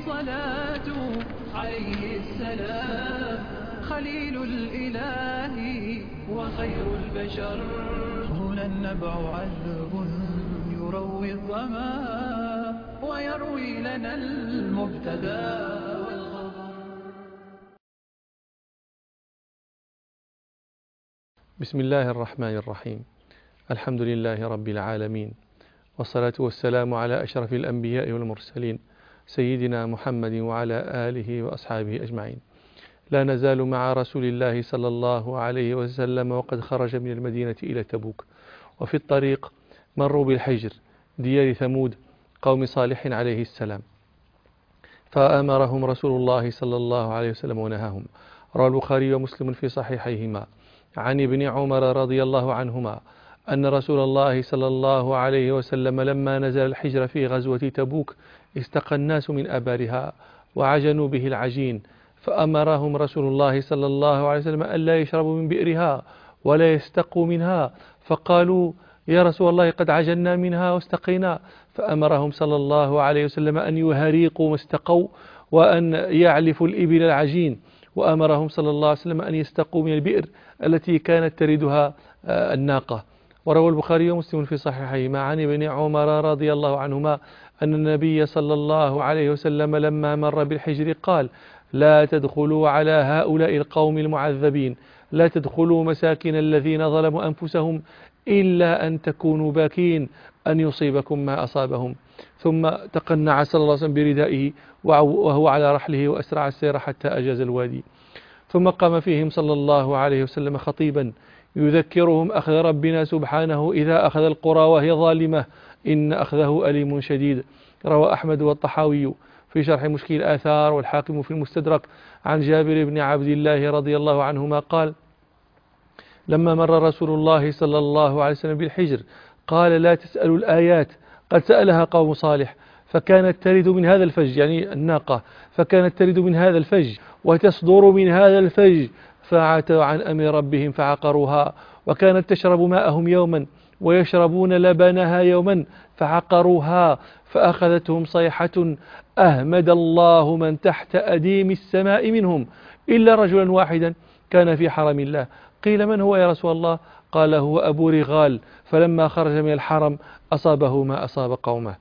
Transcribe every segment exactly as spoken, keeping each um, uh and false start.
الصلاة عليه السلام، خليل الإله وخير البشر. هنا النبع عذب يروي الظما ويروي لنا المبتدى والخبر. بسم الله الرحمن الرحيم. الحمد لله رب العالمين، والصلاة والسلام على أشرف الأنبياء والمرسلين سيدنا محمد وعلى آله وأصحابه أجمعين. لا نزال مع رسول الله صلى الله عليه وسلم وقد خرج من المدينة إلى تبوك، وفي الطريق مروا بالحجر ديار ثمود قوم صالح عليه السلام، فأمرهم رسول الله صلى الله عليه وسلم ونهاهم. روى البخاري ومسلم في صحيحيهما عن ابن عمر رضي الله عنهما أن رسول الله صلى الله عليه وسلم لما نزل الحجر في غزوة تبوك استقى الناس من أبارها وعجنوا به العجين، فأمرهم رسول الله صلى الله عليه وسلم ألا يشربوا من بئرها ولا يستقوا منها، فقالوا يا رسول الله قد عجلنا منها واستقينا، فأمرهم صلى الله عليه وسلم أن يهريقوا ما استقوا وأن يعلفوا الإبل العجين، وأمرهم صلى الله عليه وسلم أن يستقوا من البئر التي كانت تردها الناقة. وروى البخاري ومسلم في صحيحيهما عن ابن عمر رضي الله عنهما أن النبي صلى الله عليه وسلم لما مر بالحجر قال لا تدخلوا على هؤلاء القوم المعذبين، لا تدخلوا مساكن الذين ظلموا أنفسهم إلا أن تكونوا باكين أن يصيبكم ما أصابهم. ثم تقنع صلى الله عليه وسلم بردائه وهو على رحله وأسرع السير حتى أجاز الوادي، ثم قام فيهم صلى الله عليه وسلم خطيبا يذكرهم أخذ ربنا سبحانه إذا أخذ القرى وهي ظالمة إن أخذه أليم شديد. روى أحمد والطحاوي في شرح مشكل الآثار والحاكم في المستدرك عن جابر بن عبد الله رضي الله عنهما قال لما مر رسول الله صلى الله عليه وسلم بالحجر قال لا تسألوا الآيات قد سألها قوم صالح، فكانت ترد من هذا الفج، يعني الناقة، فكانت ترد من هذا الفج وتصدر من هذا الفج، فعتوا عن أمر ربهم فعقروها، وكانت تشرب ماءهم يوما ويشربون لبنها يوما فعقروها، فأخذتهم صيحة أهمد الله من تحت أديم السماء منهم إلا رجلا واحدا كان في حرم الله. قيل من هو يا رسول الله؟ قال هو أبو رغال، فلما خرج من الحرم أصابه ما أصاب قومه.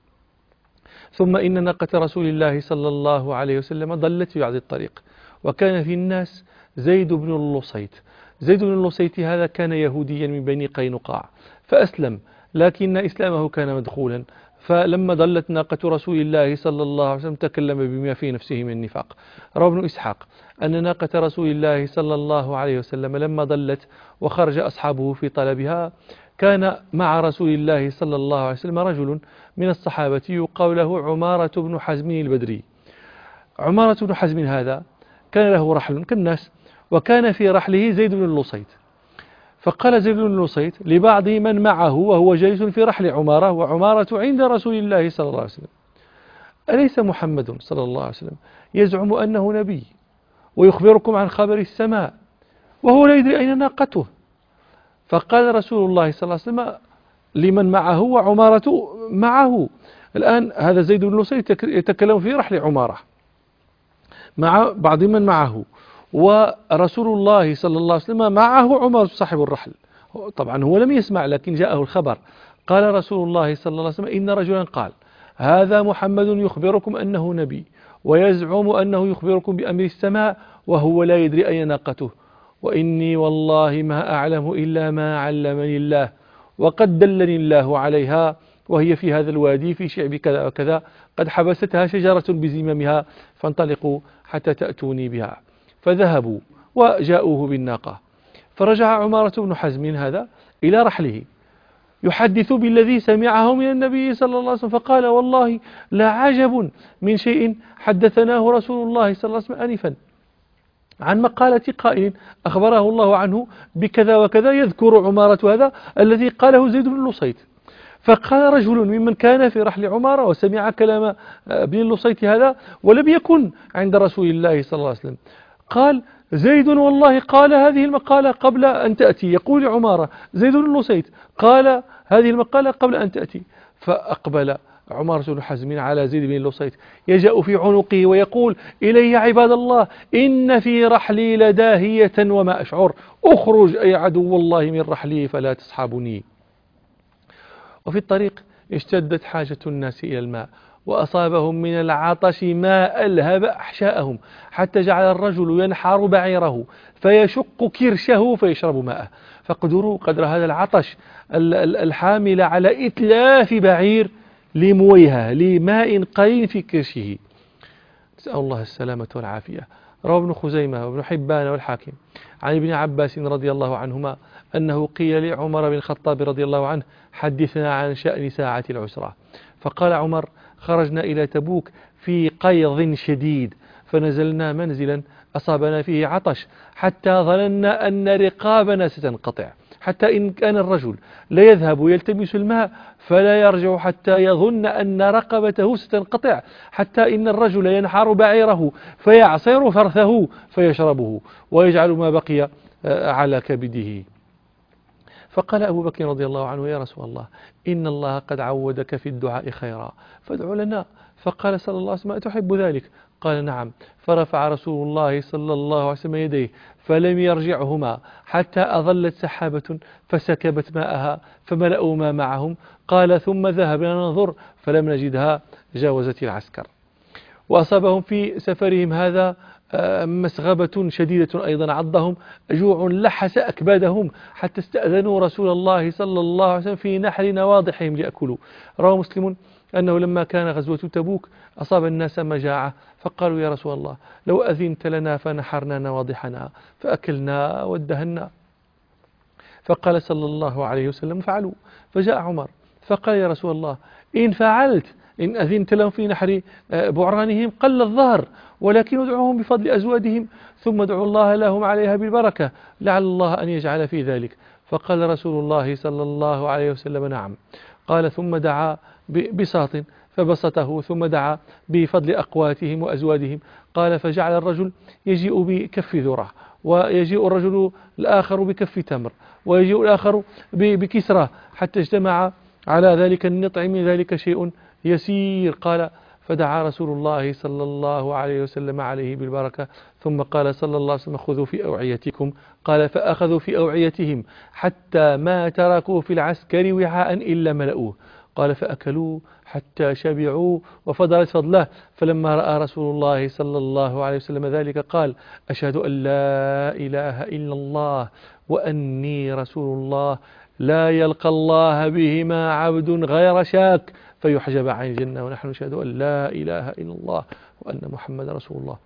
ثم إن ناقة رسول الله صلى الله عليه وسلم ضلت في بعض الطريق، وكان في الناس زيد بن اللصيت. زيد بن اللصيت هذا كان يهوديا من بني قينقاع فأسلم، لكن إسلامه كان مدخولا، فلما ضلت ناقة رسول الله صلى الله عليه وسلم تكلم بما في نفسه من النفاق. روى ابن إسحاق أن ناقة رسول الله صلى الله عليه وسلم لما ضلت وخرج أصحابه في طلبها كان مع رسول الله صلى الله عليه وسلم رجل من الصحابة يقال له عمارة بن حزم البدري. عمارة بن حزم هذا كان له رحل كالناس، وكان في رحله زيد بن اللصيت، فقال زيد بن اللصيت لبعض من معه وهو جالس في رحل عمارة وعمارة عند رسول الله صلى الله عليه وسلم أليس محمد صلى الله عليه وسلم يزعم أنه نبي ويخبركم عن خبر السماء وهو لا يدري أين ناقته؟ فقال رسول الله صلى الله عليه وسلم لمن معه وعمارة معه. الآن هذا زيد بن اللصيت يتكلم في رحل عمارة مع بعض من معه، ورسول الله صلى الله عليه وسلم معه عمر صاحب الرحل. طبعا هو لم يسمع لكن جاءه الخبر. قال رسول الله صلى الله عليه وسلم إن رجلا قال هذا محمد يخبركم أنه نبي ويزعم أنه يخبركم بأمر السماء وهو لا يدري أين ناقته، وإني والله ما أعلم إلا ما علمني الله، وقد دلني الله عليها، وهي في هذا الوادي في شعب كذا وكذا، قد حبستها شجرة بزمامها فانطلقوا حتى تأتوني بها. فذهبوا وجاءوه بالناقة، فرجع عمارة بن حزم هذا إلى رحله يحدث بالذي سمعه من النبي صلى الله عليه وسلم، فقال والله لا عجب من شيء حدثناه رسول الله صلى الله عليه وسلم آنفا عن مقالة قائل أخبره الله عنه بكذا وكذا، يذكر عمارة هذا الذي قاله زيد بن اللصيت. فقال رجل ممن كان في رحل عمارة وسمع كلام ابن اللصيت هذا ولم يكن عند رسول الله صلى الله عليه وسلم، قال زيد والله قال هذه المقالة قبل أن تأتي، يقول عمارة زيد بن اللصيت قال هذه المقالة قبل أن تأتي. فأقبل عمر بن حزم على زيد بن لصيط يجأ في عنقه ويقول: إلي يا عباد الله، إن في رحلي لداهية وما أشعر، أخرج أي عدو الله من رحلي فلا تصحبني. وفي الطريق اشتدت حاجة الناس إلى الماء، وأصابهم من العطش ما ألهب أحشاءهم، حتى جعل الرجل ينحر بعيره فيشق كرشه فيشرب ماءه. فاقدروا قدر هذا العطش الحامل على إتلاف بعير لمويها لماء قليل في كرشه. نسأل الله السلامة والعافية. روى ابن خزيمة وابن حبان والحاكم عن ابن عباس رضي الله عنهما أنه قيل لعمر بن الخطاب رضي الله عنه: حدثنا عن شأن ساعة العسرة. فقال عمر: خرجنا إلى تبوك في قيض شديد، فنزلنا منزلا أصابنا فيه عطش، حتى ظننا أن رقابنا ستنقطع، حتى إن كان الرجل لا يذهب يلتمس الماء فلا يرجع حتى يظن أن رقبته ستنقطع، حتى إن الرجل ينحر بعيره فيعصر فرثه فيشربه ويجعل ما بقي على كبده. فقال أبو بكر رضي الله عنه: يا رسول الله، إن الله قد عودك في الدعاء خيرا، فادع لنا. فقال صلى الله عليه وسلم: أتحب ذلك؟ قال: نعم. فرفع رسول الله صلى الله عليه وسلم يديه فلم يرجعهما حتى أظلت سحابة فسكبت ماءها فملأوا ما معهم. قال: ثم ذهبنا ننظر فلم نجدها، جاوزت العسكر. وأصابهم في سفرهم هذا مسغبة شديدة أيضا، عضهم جوع لحس أكبادهم حتى استأذنوا رسول الله صلى الله عليه وسلم في نحر نواضحهم ليأكلوا. روى مسلم أنه لما كان غزوة تبوك أصاب الناس مجاعة، فقالوا: يا رسول الله، لو أذنت لنا فنحرنا نواضحنا فأكلنا وادهنا. فقال صلى الله عليه وسلم: فعلوا. فجاء عمر فقال: يا رسول الله، إن فعلت، إن أذنت لهم في نحر بعرانهم قل الظهر، ولكن ادعوهم بفضل أزوادهم، ثم ادعوا الله لهم عليها بالبركة، لعل الله أن يجعل في ذلك. فقال رسول الله صلى الله عليه وسلم: نعم. قال: ثم دعا بساط فبسطه، ثم دعا بفضل أقواتهم وأزوادهم. قال: فجعل الرجل يجيء بكف ذرة، ويجيء الرجل الآخر بكف تمر، ويجيء الآخر بكسرة، حتى اجتمع على ذلك النطع من ذلك شيء يسير. قال: فدعا رسول الله صلى الله عليه وسلم عليه بالبركة، ثم قال صلى الله عليه وسلم: خذوا في أوعيتكم. قال: فأخذوا في أوعيتهم حتى ما تركوا في العسكر وعاء إلا ملؤوه. قال: فأكلوا حتى شبعوا وفضلت فضله. فلما رأى رسول الله صلى الله عليه وسلم ذلك قال: أشهد أن لا إله إلا الله وأني رسول الله، لا يلقى الله بهما عبد غير شاك فيحجب عن الجنة، ونحن نشهد أن لا إله إلا الله وأن محمد رسول الله.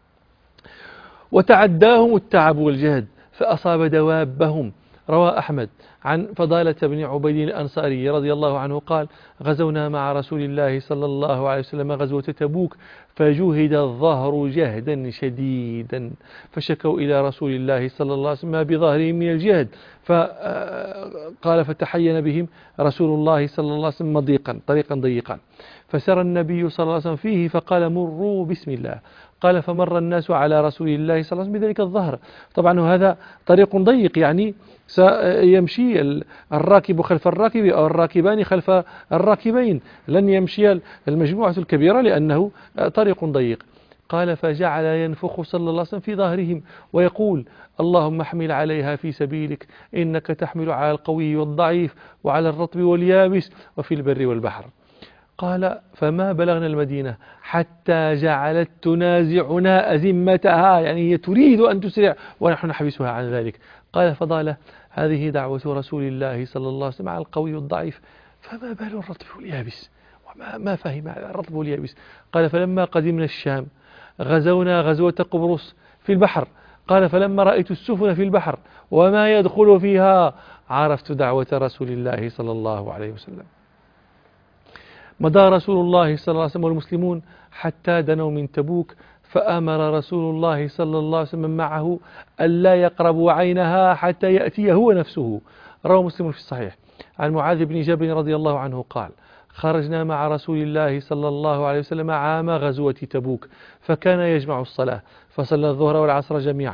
وتعداهم التعب والجهد فأصاب دوابهم. روى أحمد عن فضالة بن عبيد الأنصاري رضي الله عنه قال: غزونا مع رسول الله صلى الله عليه وسلم غزوة تبوك، فجهد الظهر جهدا شديدا، فشكوا إلى رسول الله صلى الله عليه وسلم ما بظهرهم من الجهد، فقال: فتحين بهم رسول الله صلى الله عليه وسلم ضيقا طريقا ضيقا، فسر النبي صلى الله عليه وسلم فيه فقال: مروا بسم الله. قال: فمر الناس على رسول الله صلى الله عليه وسلم بذلك الظهر. طبعا هذا طريق ضيق، يعني سيمشي الراكب خلف الراكب أو الراكبان خلف الراكبين، لن يمشي المجموعة الكبيرة لأنه طريق ضيق. قال: فجعل ينفخ صلى الله عليه وسلم في ظهرهم ويقول: اللهم احمل عليها في سبيلك، إنك تحمل على القوي والضعيف وعلى الرطب واليابس وفي البر والبحر. قال: فما بلغنا المدينة حتى جعلت تنازعنا أزمتها، يعني هي تريد أن تسرع ونحن نحبسها عن ذلك. قال: فضالة: هذه دعوة رسول الله صلى الله عليه وسلم على القوي والضعيف، فما بال الرطب واليابس؟ وما ما فهم الرطب واليابس. قال: فلما قدمنا الشام غزونا غزوة قبرص في البحر. قال: فلما رأيت السفن في البحر وما يدخل فيها عرفت دعوة رسول الله صلى الله عليه وسلم. مضى رسول الله صلى الله عليه وسلم والمسلمون حتى دنوا من تبوك، فأمر رسول الله صلى الله عليه وسلم معه ألا يقربوا عينها حتى يأتي هو نفسه. روى مسلم في الصحيح عن معاذ بن جبل رضي الله عنه قال: خرجنا مع رسول الله صلى الله عليه وسلم عام غزوة تبوك، فكان يجمع الصلاة، فصلى الظهر والعصر جميعا،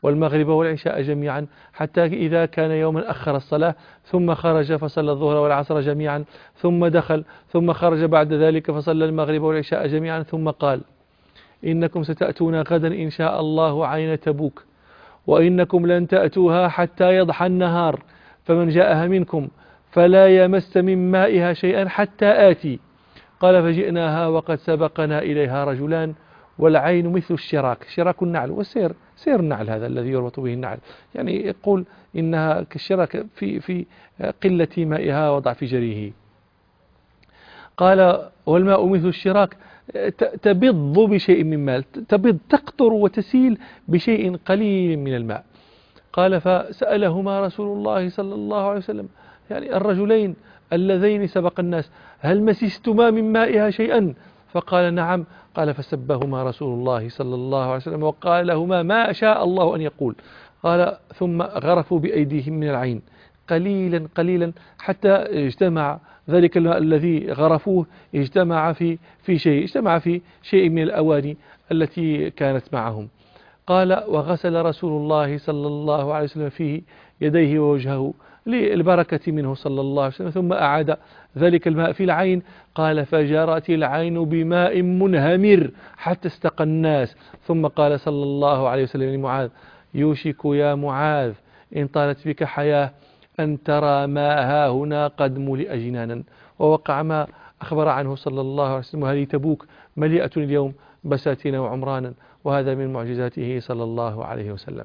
والمغرب والعشاء جميعا، حتى إذا كان يوما أخر الصلاة ثم خرج فصلى الظهر والعصر جميعا، ثم دخل ثم خرج بعد ذلك فصلى المغرب والعشاء جميعا، ثم قال: إنكم ستأتون غدا إن شاء الله عين تبوك، وإنكم لن تأتوها حتى يضحى النهار، فمن جاءها منكم فلا يمس من مائها شيئا حتى آتي. قال: فجئناها وقد سبقنا إليها رجلان، والعين مثل الشراك، شراك النعل، والسير سير النعل هذا الذي يربط به النعل، يعني يقول إنها كالشراك في في قلة مائها وضعف جريه. قال: والماء مثل الشراك تبض بشيء من ماء، تبض تقطر وتسيل بشيء قليل من الماء. قال: فسألهما رسول الله صلى الله عليه وسلم، يعني الرجلين اللذين سبق الناس: هل مسستما من مائها شيئا؟ فقال: نعم. قال: فسبهما رسول الله صلى الله عليه وسلم وقال لهما ما شاء الله أن يقول. قال: ثم غرفوا بأيديهم من العين قليلا قليلا حتى اجتمع ذلك الماء الذي غرفوه، اجتمع في في شيء اجتمع في شيء من الأواني التي كانت معهم. قال: وغسل رسول الله صلى الله عليه وسلم فيه يديه ووجهه للبركة منه صلى الله عليه وسلم، ثم أعاد ذلك الماء في العين. قال: فجرت العين بماء منهمر حتى استقى الناس. ثم قال صلى الله عليه وسلم لمعاذ: يوشك يا معاذ إن طالت بك حياة أن ترى ما ها هنا قد ملئ جنانا. ووقع ما أخبر عنه صلى الله عليه وسلم: هذه تبوك مليئة اليوم بساتين وعمرانا، وهذا من معجزاته صلى الله عليه وسلم.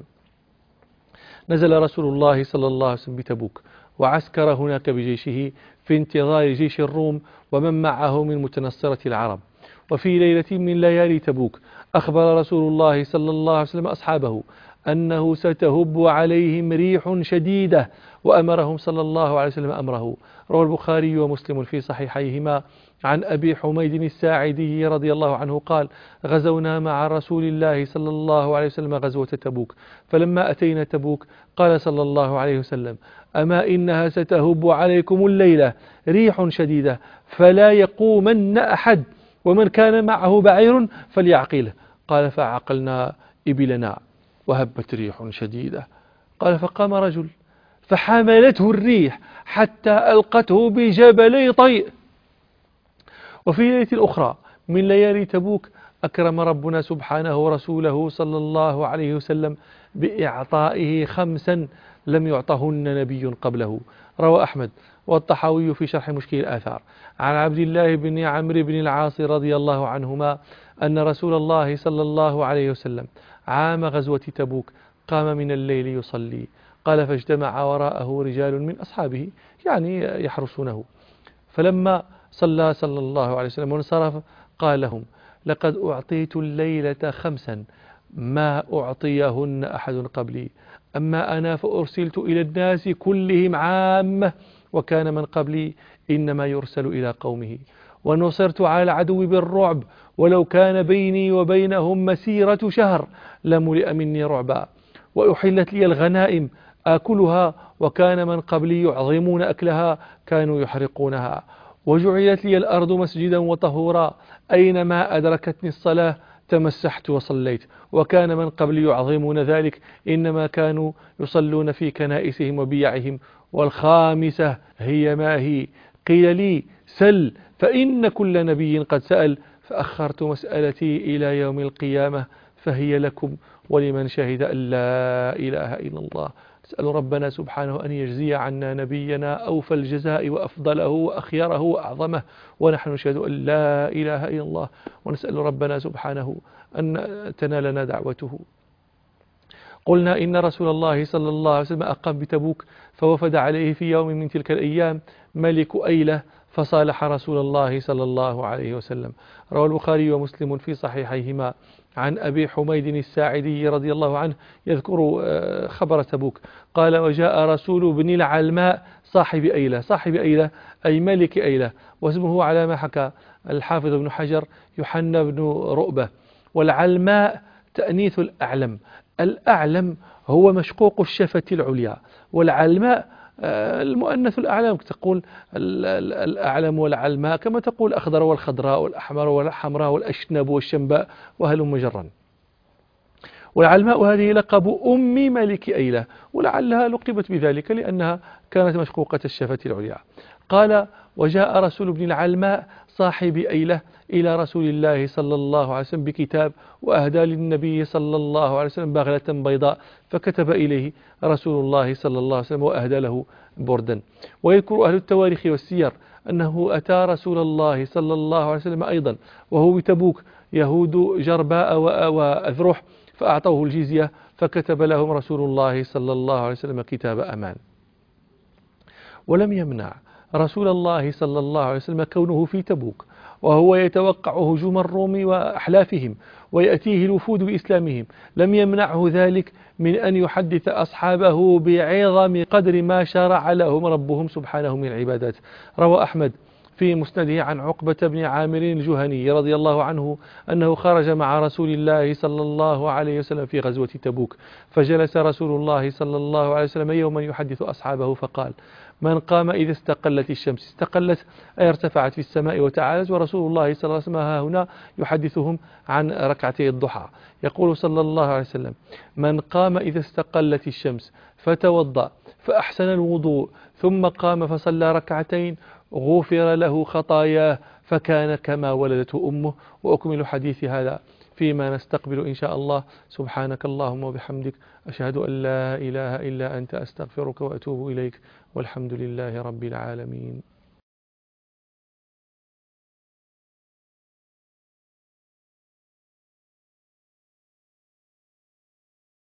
نزل رسول الله صلى الله عليه وسلم بتبوك، وعسكر هناك بجيشه في انتظار جيش الروم ومن معه من متنصرة العرب. وفي ليلة من ليالي تبوك أخبر رسول الله صلى الله عليه وسلم أصحابه أنه ستهب عليهم ريح شديدة، وأمرهم صلى الله عليه وسلم أمره. روى البخاري ومسلم في صحيحيهما عن أبي حميد الساعدي رضي الله عنه قال: غزونا مع رسول الله صلى الله عليه وسلم غزوة تبوك، فلما أتينا تبوك قال صلى الله عليه وسلم: أما إنها ستهب عليكم الليلة ريح شديدة، فلا يقومن أحد، ومن كان معه بعير فليعقله. قال: فعقلنا إبلنا وهبت ريح شديدة. قال: فقام رجل فحملته الريح حتى ألقته بجبلي طيء. وفي ليلة أخرى من ليالي تبوك أكرم ربنا سبحانه رسوله صلى الله عليه وسلم بإعطائه خمسا لم يعطهن نبي قبله. روى أحمد والطحاوي في شرح مشكل الآثار عن عبد الله بن عمرو بن العاص رضي الله عنهما أن رسول الله صلى الله عليه وسلم عام غزوة تبوك قام من الليل يصلي. قال: فاجتمع وراءه رجال من أصحابه يعني يحرسونه، فلما صلى صلى الله عليه وسلم وانصرف قال لهم: لقد أعطيت الليلة خمسا ما أعطيهن أحد قبلي، أما أنا فأرسلت إلى الناس كلهم عامة، وكان من قبلي إنما يرسل إلى قومه، ونصرت على العدو بالرعب، ولو كان بيني وبينهم مسيرة شهر لملئ مني رعبا، وأحلت لي الغنائم آكلها، وكان من قبلي يعظمون أكلها كانوا يحرقونها، وجعلت لي الأرض مسجدا وطهورا، أينما أدركتني الصلاة تمسحت وصليت، وكان من قبل يعظمون ذلك إنما كانوا يصلون في كنائسهم وبيعهم. والخامسة هي ما هي؟ قيل لي: سل، فإن كل نبي قد سأل، فأخرت مسألتي إلى يوم القيامة، فهي لكم ولمن شهد أن لا إله إلا الله. نسأل ربنا سبحانه أن يجزي عنا نبينا أوفى الجزاء وأفضله وأخيره وأعظمه، ونحن نشهد أن لا إله إلا الله، ونسأل ربنا سبحانه أن تنالنا دعوته. قلنا إن رسول الله صلى الله عليه وسلم أقام بتبوك، فوفد عليه في يوم من تلك الأيام ملك أيلة فصالح رسول الله صلى الله عليه وسلم. روى البخاري ومسلم في صحيحيهما عن أبي حميد الساعدي رضي الله عنه يذكر خبر تبوك قال: وجاء رسول بن العلماء صاحب أيلة، صاحب أيلة أي ملك أيلة، واسمه على ما حكى الحافظ ابن حجر يوحنا بن رؤبة. والعلماء تأنيث الأعلم، الأعلم هو مشقوق الشفة العليا، والعلماء المؤنث الأعلام، تقول الأعلم والعلماء كما تقول الأخضر والخضراء والأحمر والحمراء والأشنب والشنباء وهلم جرا. والعلماء هذه لقب أم ملك أيلة، ولعلها لقبت بذلك لأنها كانت مشقوقة الشفة العليا. قال: وجاء رسول ابن العلماء صاحب أيلة إلى رسول الله صلى الله عليه وسلم بكتاب، وأهدى للنبي صلى الله عليه وسلم بغلة بيضاء، فكتب إليه رسول الله صلى الله عليه وسلم وأهدى له بردا. ويذكر أهل التواريخ والسير أنه أتى رسول الله صلى الله عليه وسلم أيضا وهو بتبوك يهود جرباء وأذرح، فأعطوه الجزية، فكتب لهم رسول الله صلى الله عليه وسلم كتاب أمان. ولم يمنع رسول الله صلى الله عليه وسلم كونه في تبوك وهو يتوقع هجوم الروم وأحلافهم ويأتيه الوفود بإسلامهم، لم يمنعه ذلك من أن يحدث أصحابه بعظم قدر ما شرع لهم ربهم سبحانه من العبادات. روى أحمد في مسنده عن عقبة بن عامر الجهني رضي الله عنه أنه خرج مع رسول الله صلى الله عليه وسلم في غزوة تبوك، فجلس رسول الله صلى الله عليه وسلم يوما يحدث أصحابه فقال: من قام إذا استقلت الشمس، استقلت أي ارتفعت في السماء وتعالت، ورسول الله صلى الله عليه وسلم ها هنا يحدثهم عن ركعتي الضحى. يقول صلى الله عليه وسلم: من قام إذا استقلت الشمس فتوضأ فأحسن الوضوء ثم قام فصلى ركعتين غفر له خطاياه فكان كما ولدته أمه. وأكمل حديث هذا فيما نستقبل إن شاء الله. سبحانك اللهم وبحمدك، أشهد أن لا إله إلا أنت، أستغفرك وأتوب إليك، والحمد لله رب العالمين.